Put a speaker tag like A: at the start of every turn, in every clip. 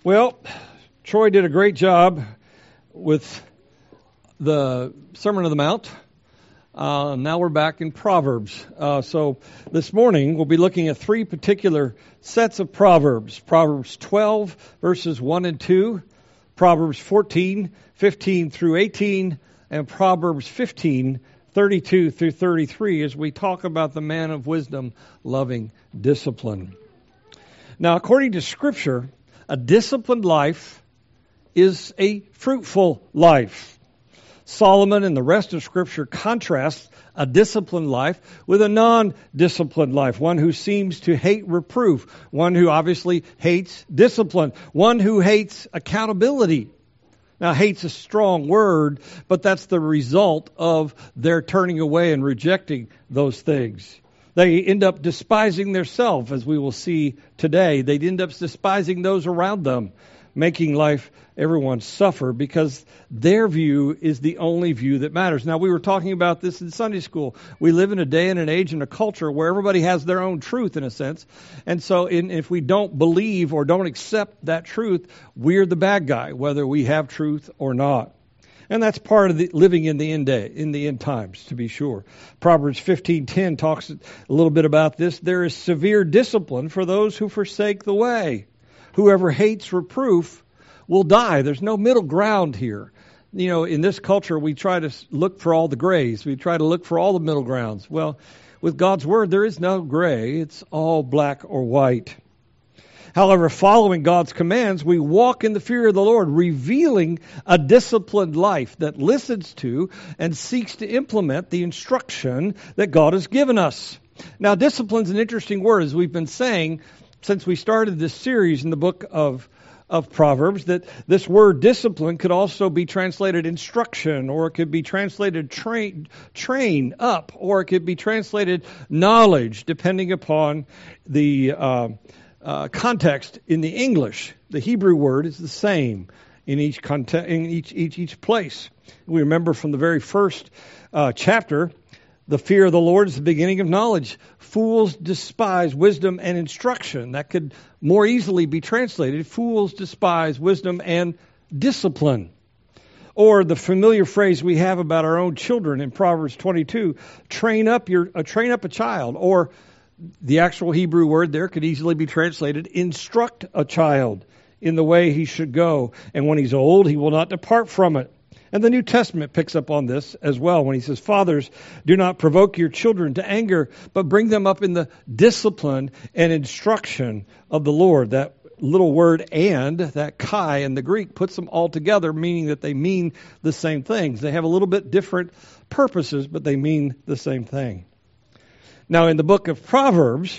A: Well, Troy did a great job with the Sermon on the Mount. Now we're back in Proverbs. So this morning we'll be looking at three particular sets of Proverbs. Proverbs 12, verses 1 and 2, Proverbs 14, 15 through 18, and Proverbs 15, 32 through 33, as we talk about the man of wisdom loving discipline. Now, according to Scripture, a disciplined life is a fruitful life. Solomon and the rest of Scripture contrasts a disciplined life with a non-disciplined life, one who seems to hate reproof, one who obviously hates discipline, one who hates accountability. Now, hate's a strong word, but that's the result of their turning away and rejecting those things. They end up despising themselves, as we will see today. They end up despising those around them, making everyone suffer because their view is the only view that matters. Now, we were talking about this in Sunday school. We live in a day and an age and a culture where everybody has their own truth, in a sense. And so if we don't believe or don't accept that truth, we're the bad guy, whether we have truth or not. And that's part of living in the end times, to be sure. Proverbs 15:10 talks a little bit about this. There is severe discipline for those who forsake the way. Whoever hates reproof will die. There's no middle ground here. You know, in this culture, we try to look for all the grays. We try to look for all the middle grounds. Well, with God's Word, there is no gray. It's all black or white. However, following God's commands, we walk in the fear of the Lord, revealing a disciplined life that listens to and seeks to implement the instruction that God has given us. Now, discipline's an interesting word, as we've been saying since we started this series in the book of Proverbs, that this word discipline could also be translated instruction, or it could be translated train up, or it could be translated knowledge, depending upon the context in the English. The Hebrew word is the same in each place. We remember from the very first chapter, the fear of the Lord is the beginning of knowledge. Fools despise wisdom and instruction. That could more easily be translated, fools despise wisdom and discipline. Or the familiar phrase we have about our own children in Proverbs 22, train up a child. Or the actual Hebrew word there could easily be translated, instruct a child in the way he should go, and when he's old, he will not depart from it. And the New Testament picks up on this as well when he says, fathers, do not provoke your children to anger, but bring them up in the discipline and instruction of the Lord. That little word and, that kai in the Greek, puts them all together, meaning that they mean the same things. They have a little bit different purposes, but they mean the same thing. Now, in the book of Proverbs,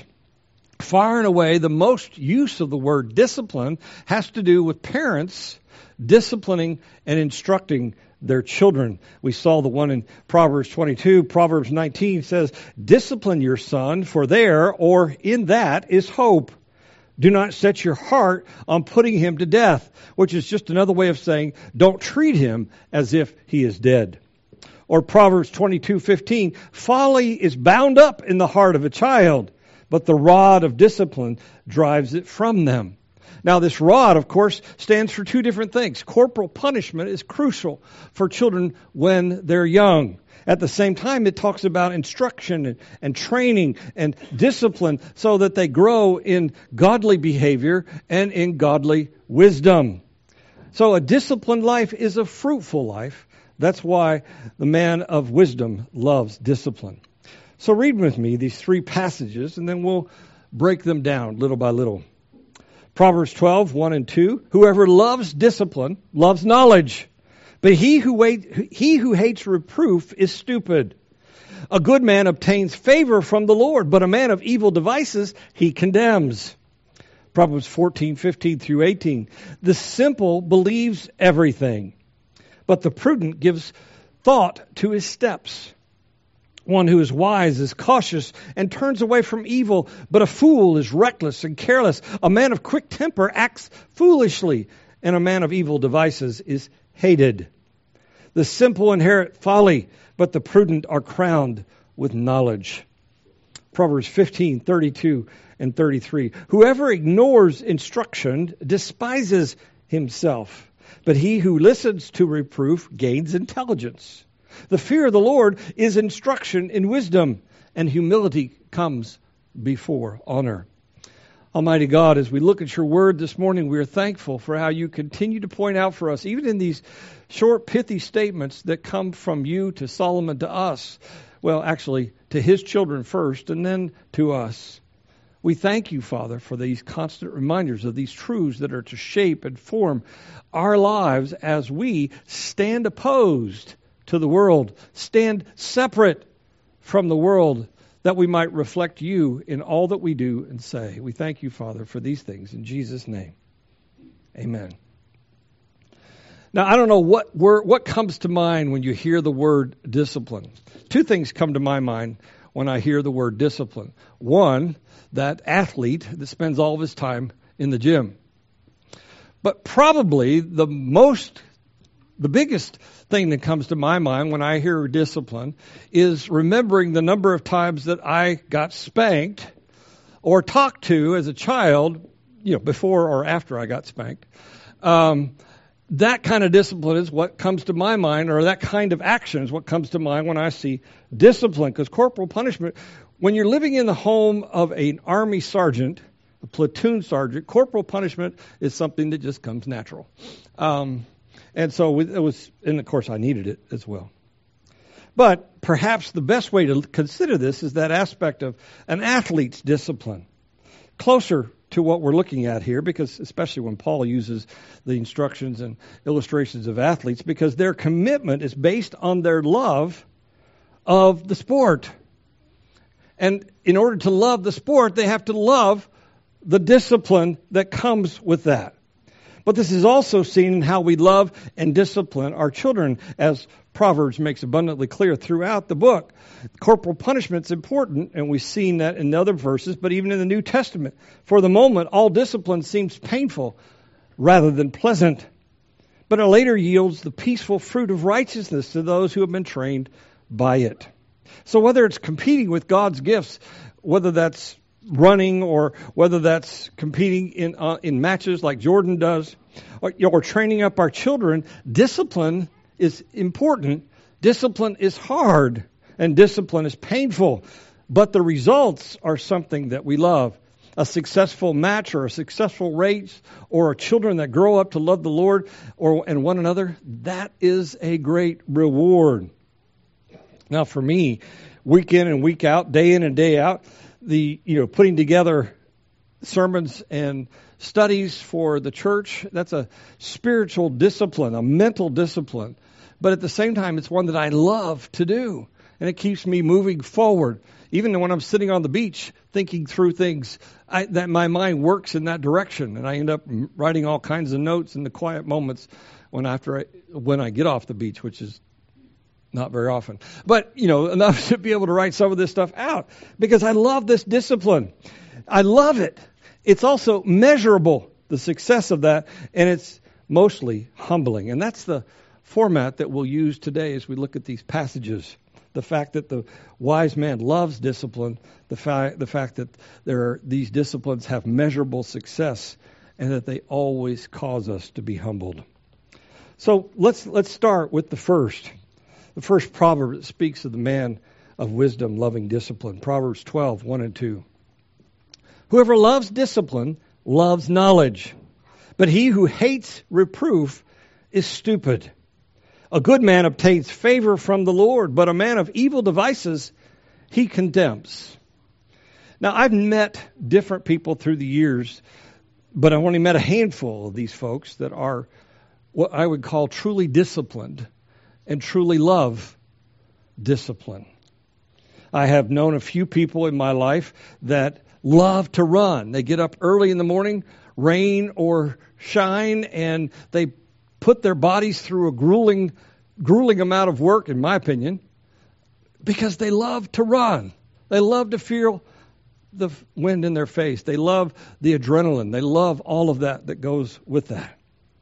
A: far and away, the most use of the word discipline has to do with parents disciplining and instructing their children. We saw the one in Proverbs 22. Proverbs 19 says, discipline your son, for there, or in that, is hope. Do not set your heart on putting him to death, which is just another way of saying, don't treat him as if he is dead. Or Proverbs 22:15, folly is bound up in the heart of a child, but the rod of discipline drives it from them. Now, this rod, of course, stands for two different things. Corporal punishment is crucial for children when they're young. At the same time, it talks about instruction and training and discipline so that they grow in godly behavior and in godly wisdom. So a disciplined life is a fruitful life. That's why the man of wisdom loves discipline. So read with me these three passages, and then we'll break them down little by little. Proverbs 12, 1 and 2. Whoever loves discipline loves knowledge, but he who hates reproof is stupid. A good man obtains favor from the Lord, but a man of evil devices he condemns. Proverbs 14, 15 through 18. The simple believes everything, but the prudent gives thought to his steps. One who is wise is cautious and turns away from evil, but a fool is reckless and careless. A man of quick temper acts foolishly, and a man of evil devices is hated. The simple inherit folly, but the prudent are crowned with knowledge. Proverbs 15:32 and 33. Whoever ignores instruction despises himself, but he who listens to reproof gains intelligence. The fear of the Lord is instruction in wisdom, and humility comes before honor. Almighty God, as we look at your word this morning, we are thankful for how you continue to point out for us, even in these short, pithy statements that come from you to Solomon to us, well, actually, to his children first, and then to us. We thank you, Father, for these constant reminders of these truths that are to shape and form our lives as we stand opposed to the world, stand separate from the world, that we might reflect you in all that we do and say. We thank you, Father, for these things. In Jesus' name, amen. Now, I don't know what comes to mind when you hear the word discipline. Two things come to my mind when I hear the word discipline. One, that athlete that spends all of his time in the gym. But probably the biggest thing that comes to my mind when I hear discipline is remembering the number of times that I got spanked or talked to as a child, before or after I got spanked. That kind of discipline is what comes to my mind, or that kind of action is what comes to mind when I see discipline. Because corporal punishment, when you're living in the home of an army sergeant, a platoon sergeant, corporal punishment is something that just comes natural. And so it was, and of course I needed it as well. But perhaps the best way to consider this is that aspect of an athlete's discipline. Closer to what we're looking at here, because especially when Paul uses the instructions and illustrations of athletes, because their commitment is based on their love of the sport. And in order to love the sport, they have to love the discipline that comes with that. But this is also seen in how we love and discipline our children, as Proverbs makes abundantly clear throughout the book. Corporal punishment is important, and we've seen that in other verses, but even in the New Testament. For the moment, all discipline seems painful rather than pleasant, but it later yields the peaceful fruit of righteousness to those who have been trained by it. So whether it's competing with God's gifts, whether that's running or whether that's competing in matches like Jordan does, or training up our children, discipline is important. Discipline is hard, and discipline is painful, but the results are something that we love. A successful match or a successful race or children that grow up to love the Lord and one another, that is a great reward. Now for me, week in and week out, day in and day out, putting together sermons and studies for the church, that's a spiritual discipline, a mental discipline. But at the same time, it's one that I love to do. And it keeps me moving forward. Even when I'm sitting on the beach thinking through things, that my mind works in that direction. And I end up writing all kinds of notes in the quiet moments when I get off the beach, which is not very often. But, enough to be able to write some of this stuff out. Because I love this discipline. I love it. It's also measurable, the success of that, and it's mostly humbling. And that's the format that we'll use today as we look at these passages. The fact that the wise man loves discipline, the fact that these disciplines have measurable success, and that they always cause us to be humbled. So let's start with the first proverb that speaks of the man of wisdom loving discipline. Proverbs 12, 1 and 2. Whoever loves discipline loves knowledge, but he who hates reproof is stupid. A good man obtains favor from the Lord, but a man of evil devices he condemns. Now, I've met different people through the years, but I've only met a handful of these folks that are what I would call truly disciplined and truly love discipline. I have known a few people in my life that love to run. They get up early in the morning, rain or shine, and they put their bodies through a grueling amount of work, in my opinion, because they love to run. They love to feel the wind in their face. They love the adrenaline. They love all of that goes with that.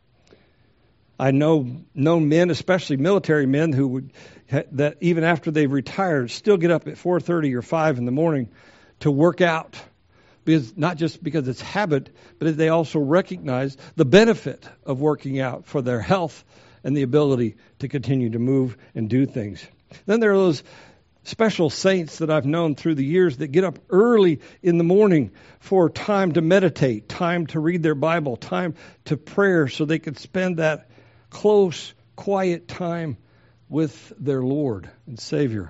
A: I know men, especially military men, who that even after they've retired, still get up at 4:30 or 5 in the morning to work out. Because not just because it's habit, but they also recognize the benefit of working out for their health and the ability to continue to move and do things. Then there are those special saints that I've known through the years that get up early in the morning for time to meditate, time to read their Bible, time to prayer so they can spend that close, quiet time with their Lord and Savior.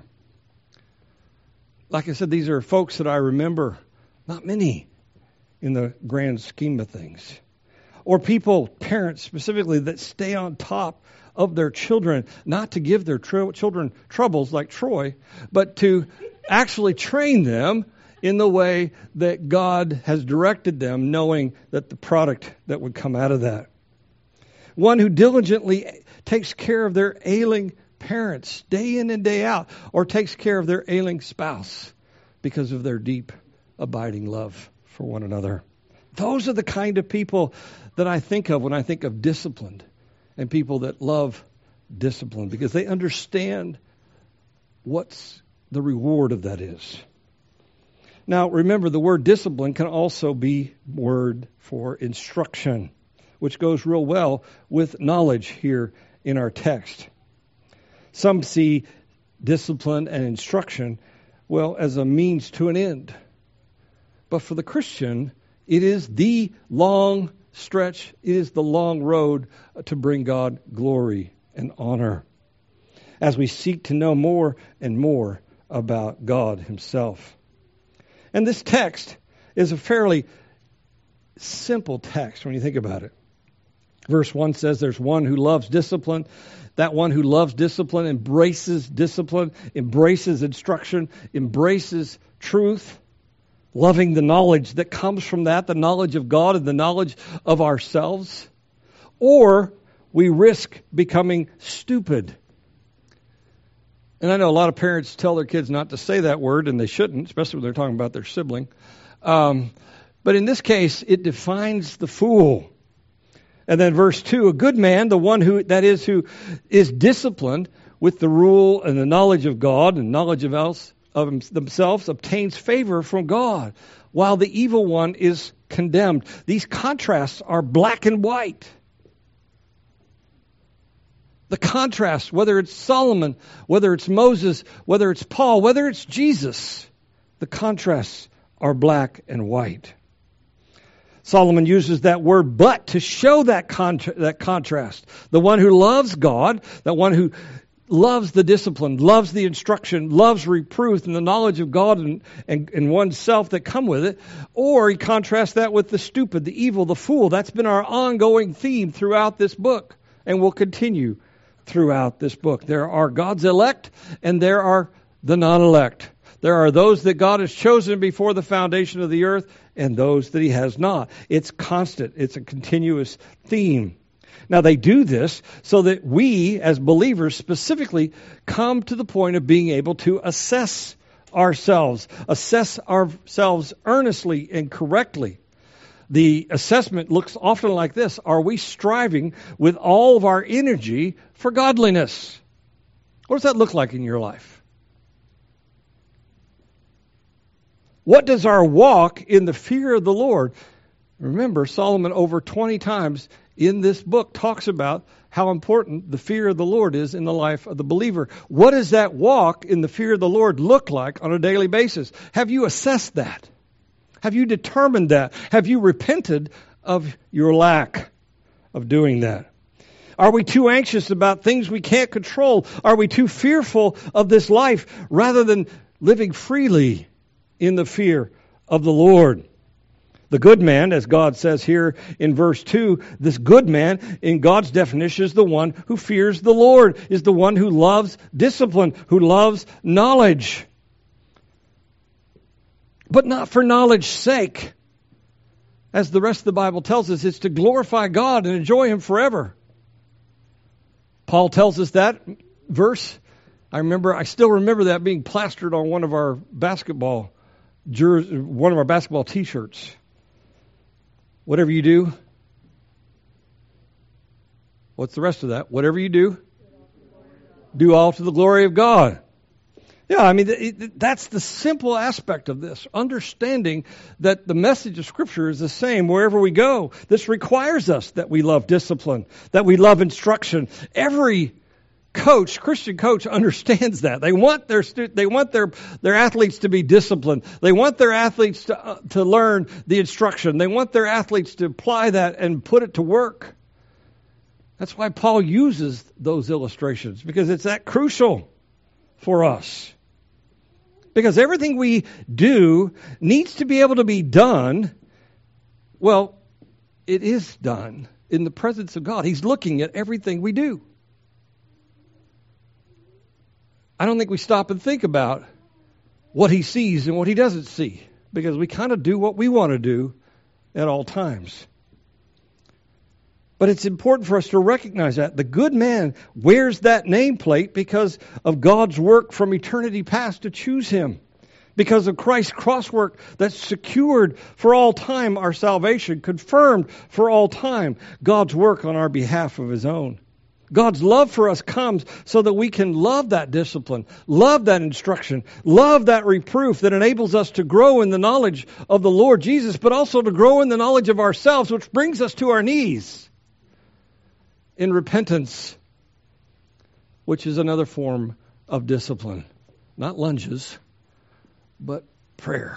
A: Like I said, these are folks that I remember. Not many in the grand scheme of things. Or people, parents specifically, that stay on top of their children, not to give their children troubles like Troy, but to actually train them in the way that God has directed them, knowing that the product that would come out of that. One who diligently takes care of their ailing parents day in and day out, or takes care of their ailing spouse because of their deep abiding love for one another. Those are the kind of people that I think of when I think of disciplined, and people that love discipline, because they understand what's the reward of that is. Now, remember, the word discipline can also be word for instruction, which goes real well with knowledge here in our text. Some see discipline and instruction, well, as a means to an end. But for the Christian, it is the long stretch, it is the long road to bring God glory and honor as we seek to know more and more about God Himself. And this text is a fairly simple text when you think about it. Verse 1 says there's one who loves discipline. That one who loves discipline, embraces instruction, embraces truth, loving the knowledge that comes from that, the knowledge of God and the knowledge of ourselves. Or we risk becoming stupid. And I know a lot of parents tell their kids not to say that word, and they shouldn't, especially when they're talking about their sibling. But in this case, it defines the fool. And then verse 2, a good man, the one who is disciplined with the rule and the knowledge of God and knowledge of themselves, obtains favor from God, while the evil one is condemned. These contrasts are black and white. The contrast, whether it's Solomon, whether it's Moses, whether it's Paul, whether it's Jesus, the contrasts are black and white. Solomon uses that word but to show that contrast. The one who loves God, that one who loves the discipline, loves the instruction, loves reproof and the knowledge of God and oneself that come with it. Or he contrasts that with the stupid, the evil, the fool. That's been our ongoing theme throughout this book and will continue throughout this book. There are God's elect and there are the non-elect. There are those that God has chosen before the foundation of the earth and those that He has not. It's constant. It's a continuous theme. Now, they do this so that we, as believers specifically, come to the point of being able to assess ourselves earnestly and correctly. The assessment looks often like this. Are we striving with all of our energy for godliness? What does that look like in your life? What does our walk in the fear of the Lord? Remember, Solomon over 20 times in this book talks about how important the fear of the Lord is in the life of the believer. What does that walk in the fear of the Lord look like on a daily basis? Have you assessed that? Have you determined that? Have you repented of your lack of doing that? Are we too anxious about things we can't control? Are we too fearful of this life rather than living freely in the fear of the Lord? The good man, as God says here in verse 2, this good man in God's definition is the one who fears the Lord, is the one who loves discipline, who loves knowledge. But not for knowledge's sake. As the rest of the Bible tells us, it's to glorify God and enjoy Him forever. Paul tells us that verse. I still remember that being plastered on one of our basketball T-shirts. Whatever you do. What's the rest of that? Whatever you do, do all to the glory of God. Yeah, I mean, that's the simple aspect of this, understanding that the message of Scripture is the same wherever we go. This requires us that we love discipline, that we love instruction. Every coach, Christian coach, understands that. They want their athletes to be disciplined. They want their athletes to learn the instruction. They want their athletes to apply that and put it to work. That's why Paul uses those illustrations, because it's that crucial for us. Because everything we do needs to be able to be done. Well, it is done in the presence of God. He's looking at everything we do. I don't think we stop and think about what he sees and what he doesn't see, because we kind of do what we want to do at all times. But it's important for us to recognize that. The good man wears that nameplate because of God's work from eternity past to choose him. Because of Christ's cross work that's secured for all time our salvation, confirmed for all time God's work on our behalf of his own. God's love for us comes so that we can love that discipline, love that instruction, love that reproof that enables us to grow in the knowledge of the Lord Jesus, but also to grow in the knowledge of ourselves, which brings us to our knees in repentance, which is another form of discipline. Not lunges, but prayer.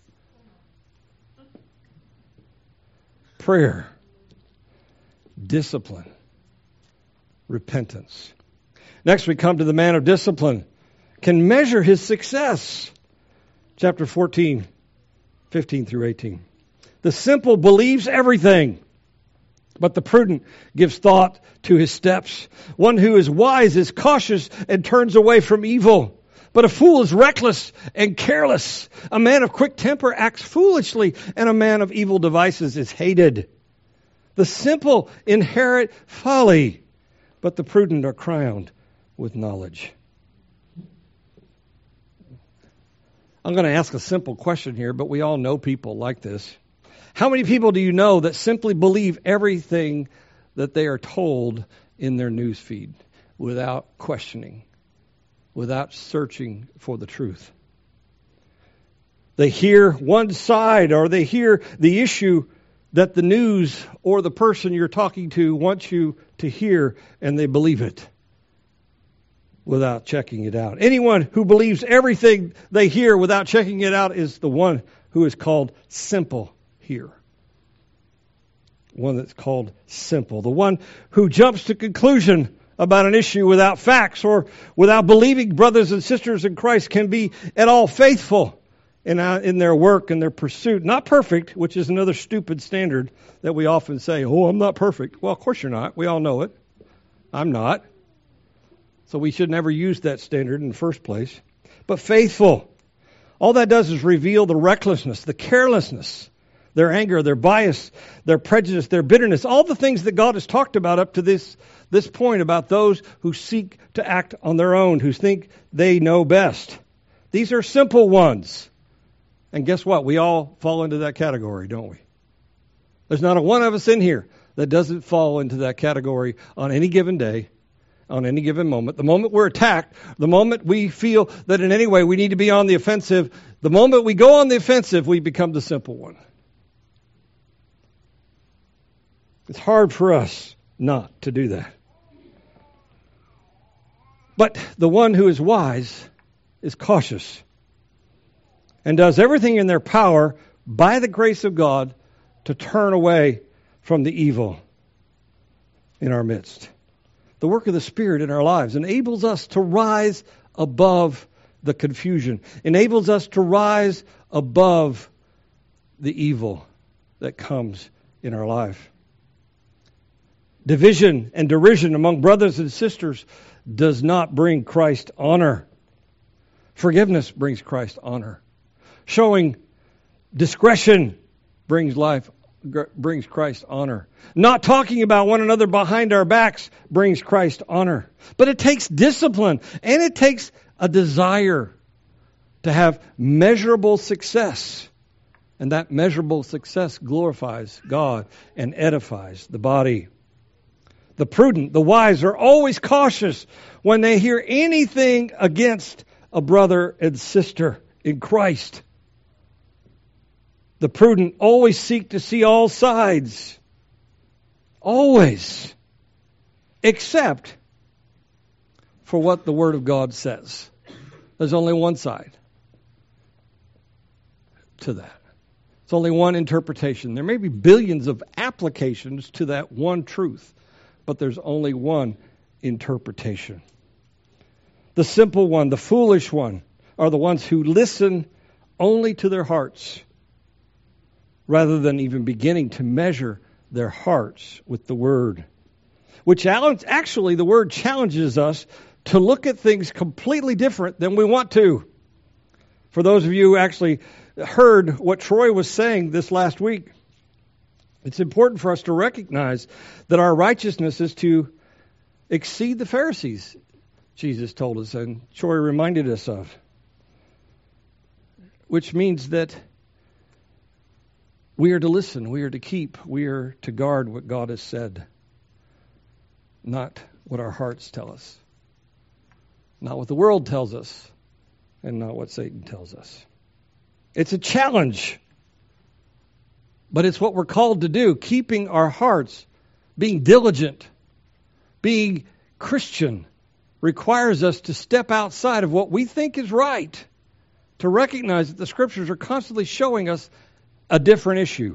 A: Prayer, discipline, repentance. Next, we come to the man of discipline. Can measure his success. Chapter 14, 15 through 18. The simple believes everything, but the prudent gives thought to his steps. One who is wise is cautious and turns away from evil. But a fool is reckless and careless. A man of quick temper acts foolishly, and a man of evil devices is hated. The simple inherit folly, but the prudent are crowned with knowledge. I'm going to ask a simple question here, but we all know people like this. How many people do you know that simply believe everything that they are told in their news feed without questioning, without searching for the truth? They hear one side, or they hear the issue that the news or the person you're talking to wants you to hear, and they believe it without checking it out. Anyone who believes everything they hear without checking it out is the one who is called simple here. One that's called simple. The one who jumps to conclusion about an issue without facts or without believing brothers and sisters in Christ can be at all faithful in their work and their pursuit. Not perfect, which is another stupid standard that we often say, oh, I'm not perfect. Well, of course you're not. We all know it. I'm not. So we should never use that standard in the first place. But faithful. All that does is reveal the recklessness, the carelessness, their anger, their bias, their prejudice, their bitterness, all the things that God has talked about up to this point about those who seek to act on their own, who think they know best. These are simple ones. And guess what? We all fall into that category, don't we? There's not a one of us in here that doesn't fall into that category on any given day, on any given moment. The moment we're attacked, the moment we feel that in any way we need to be on the offensive, the moment we go on the offensive, we become the simple one. It's hard for us not to do that. But the one who is wise is cautious and does everything in their power by the grace of God to turn away from the evil in our midst. The work of the Spirit in our lives enables us to rise above the confusion, enables us to rise above the evil that comes in our life. Division and derision among brothers and sisters does not bring Christ honor. Forgiveness brings Christ honor. Showing discretion brings Christ honor. Not talking about one another behind our backs brings Christ honor. But it takes discipline, and it takes a desire to have measurable success. And that measurable success glorifies God and edifies the body. The prudent, the wise are always cautious when they hear anything against a brother and sister in Christ. The prudent always seek to see all sides. Always. Except for what the Word of God says. There's only one side to that. It's only one interpretation. There may be billions of applications to that one truth, but there's only one interpretation. The simple one, the foolish one, are the ones who listen only to their hearts, rather than even beginning to measure their hearts with the Word. Which actually, the Word challenges us to look at things completely different than we want to. For those of you who actually heard what Troy was saying this last week, it's important for us to recognize that our righteousness is to exceed the Pharisees, Jesus told us, and Troy reminded us of. Which means that we are to listen, we are to keep, we are to guard what God has said, not what our hearts tell us, not what the world tells us, and not what Satan tells us. It's a challenge, but it's what we're called to do, keeping our hearts, being diligent, being Christian, requires us to step outside of what we think is right, to recognize that the Scriptures are constantly showing us a different issue.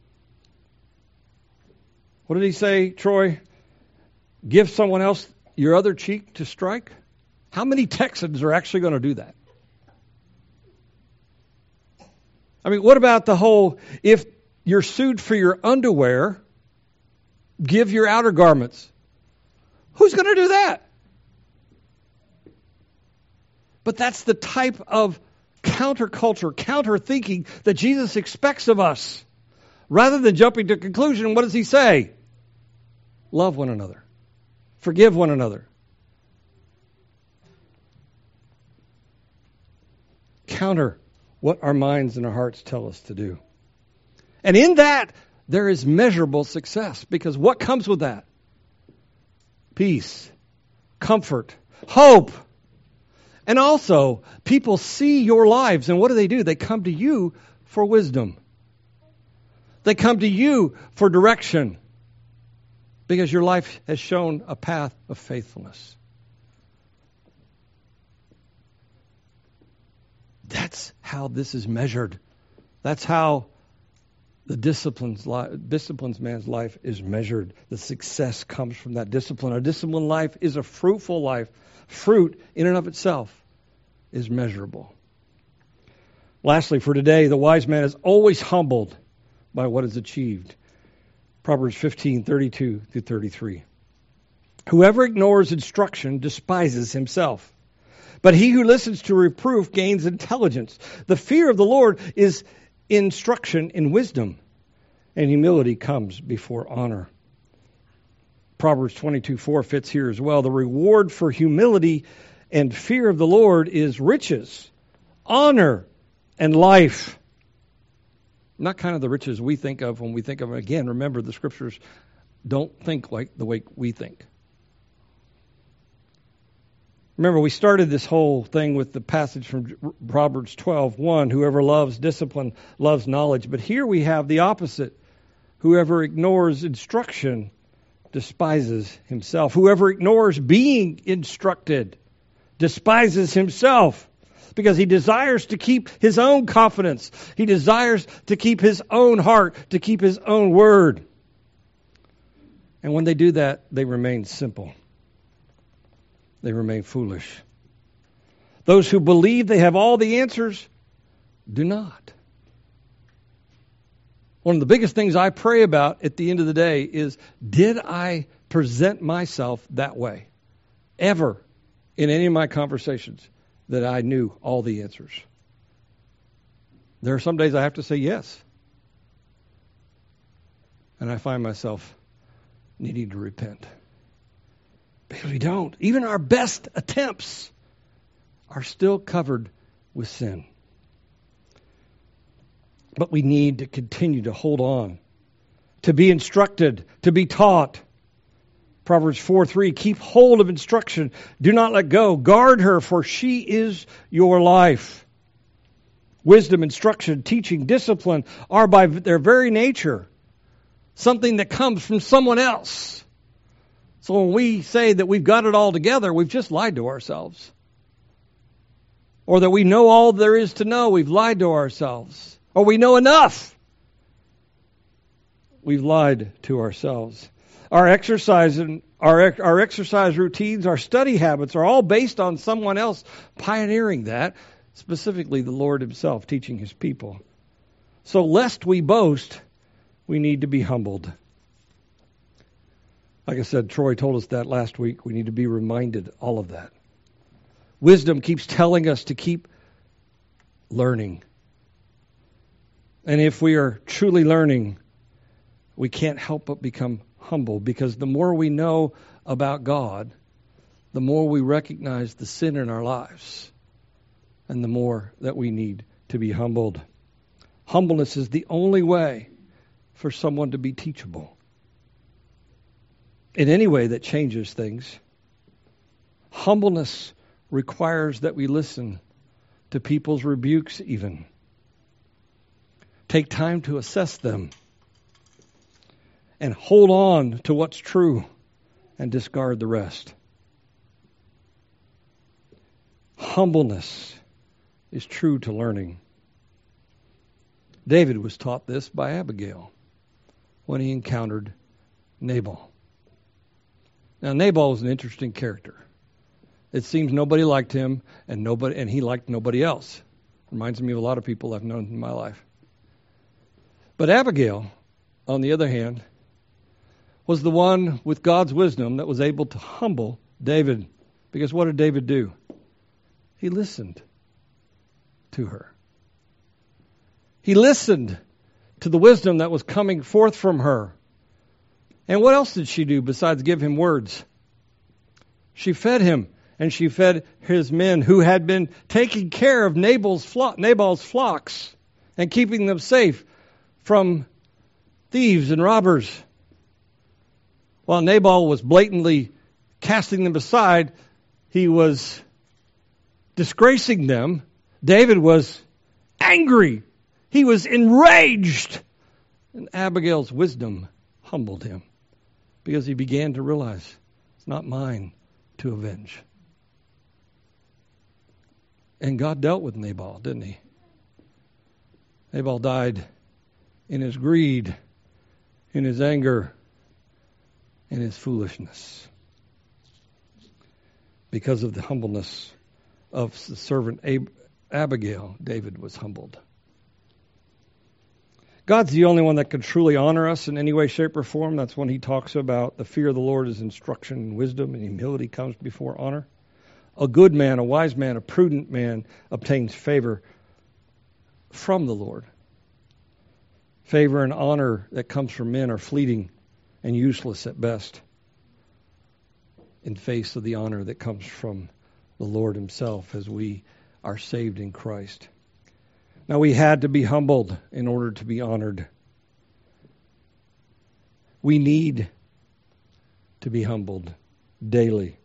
A: What did he say, Troy? Give someone else your other cheek to strike? How many Texans are actually going to do that? I mean, what about the whole, if you're sued for your underwear, give your outer garments? Who's going to do that? But that's the type of counterculture, counter-thinking that Jesus expects of us. Rather than jumping to conclusion, what does he say? Love one another. Forgive one another. Counter what our minds and our hearts tell us to do. And in that, there is measurable success. Because what comes with that? Peace, comfort, hope. And also, people see your lives, and what do? They come to you for wisdom. They come to you for direction, because your life has shown a path of faithfulness. That's how this is measured. That's how the disciplines man's life is measured. The success comes from that discipline. A disciplined life is a fruitful life. Fruit in and of itself is measurable. Lastly, for today, the wise man is always humbled by what is achieved. Proverbs 15:32-33. Whoever ignores instruction despises himself, but he who listens to reproof gains intelligence. The fear of the Lord is instruction in wisdom, and humility comes before honor. Proverbs 22:4 fits here as well. The reward for humility and fear of the Lord is riches, honor, and life. Not kind of the riches we think of when we think of, again, remember the Scriptures don't think like the way we think. Remember, we started this whole thing with the passage from Proverbs 12:1, whoever loves discipline loves knowledge. But here we have the opposite. Whoever ignores instruction despises himself. Whoever ignores being instructed despises himself, because he desires to keep his own confidence. He desires to keep his own heart, to keep his own word. And when they do that, they remain simple. They remain foolish. Those who believe they have all the answers do not. One of the biggest things I pray about at the end of the day is, did I present myself that way ever in any of my conversations, that I knew all the answers? There are some days I have to say yes. And I find myself needing to repent. Because we don't. Even our best attempts are still covered with sin. But we need to continue to hold on, to be instructed, to be taught, Proverbs 4:3, keep hold of instruction. Do not let go. Guard her, for she is your life. Wisdom, instruction, teaching, discipline are by their very nature something that comes from someone else. So when we say that we've got it all together, we've just lied to ourselves. Or that we know all there is to know, we've lied to ourselves. Or we know enough. We've lied to ourselves. Our exercise and our exercise routines, our study habits are all based on someone else pioneering that, specifically the Lord himself teaching his people. So lest we boast, we need to be humbled. Like I said, Troy told us that last week. We need to be reminded all of that. Wisdom keeps telling us to keep learning. And if we are truly learning, we can't help but become humble, because the more we know about God, the more we recognize the sin in our lives, and the more that we need to be humbled. Humbleness is the only way for someone to be teachable. In any way that changes things, humbleness requires that we listen to people's rebukes even. Take time to assess them and hold on to what's true and discard the rest. Humbleness is true to learning. David was taught this by Abigail when he encountered Nabal. Now, Nabal was an interesting character. It seems nobody liked him, and he liked nobody else. Reminds me of a lot of people I've known in my life. But Abigail, on the other hand, was the one with God's wisdom that was able to humble David. Because what did David do? He listened to her. He listened to the wisdom that was coming forth from her. And what else did she do besides give him words? She fed him, and she fed his men who had been taking care of Nabal's flocks and keeping them safe from thieves and robbers. While Nabal was blatantly casting them aside, he was disgracing them. David was angry. He was enraged. And Abigail's wisdom humbled him, because he began to realize it's not mine to avenge. And God dealt with Nabal, didn't he? Nabal died in his greed, in his anger, in his foolishness. Because of the humbleness of the servant Abigail, David was humbled. God's the only one that can truly honor us in any way, shape, or form. That's when he talks about the fear of the Lord is instruction and wisdom, and humility comes before honor. A good man, a wise man, a prudent man obtains favor from the Lord. Favor and honor that comes from men are fleeting and useless at best, in face of the honor that comes from the Lord himself as we are saved in Christ. Now, we had to be humbled in order to be honored. We need to be humbled daily.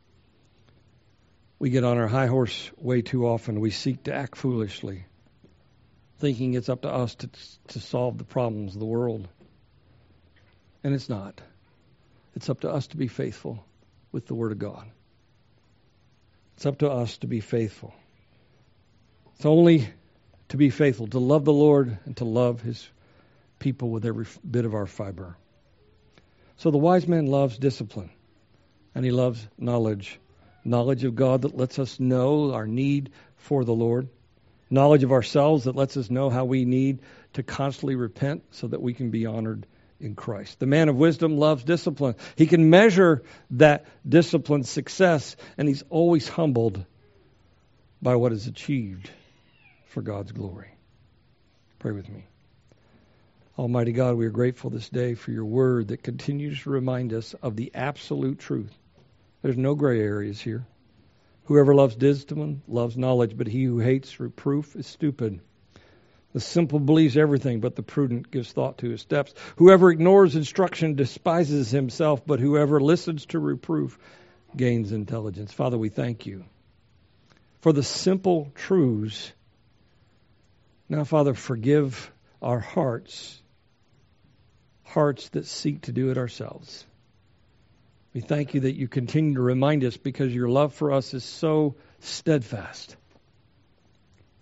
A: We get on our high horse way too often. We seek to act foolishly, thinking it's up to us to solve the problems of the world. And it's not. It's up to us to be faithful with the Word of God. It's up to us to be faithful. It's only to be faithful, to love the Lord and to love his people with every bit of our fiber. So the wise man loves discipline, and he loves knowledge. Knowledge of God that lets us know our need for the Lord. Knowledge of ourselves that lets us know how we need to constantly repent so that we can be honored in Christ. The man of wisdom loves discipline. He can measure that discipline's success, and he's always humbled by what is achieved for God's glory. Pray with me. Almighty God, we are grateful this day for your word that continues to remind us of the absolute truth. There's no gray areas here. Whoever loves discipline loves knowledge, but he who hates reproof is stupid. The simple believes everything, but the prudent gives thought to his steps. Whoever ignores instruction despises himself, but whoever listens to reproof gains intelligence. Father, we thank you for the simple truths. Now, Father, forgive our hearts that seek to do it ourselves. We thank you that you continue to remind us because your love for us is so steadfast.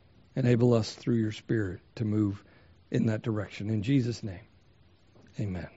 A: Enable us through your Spirit to move in that direction. In Jesus' name, amen.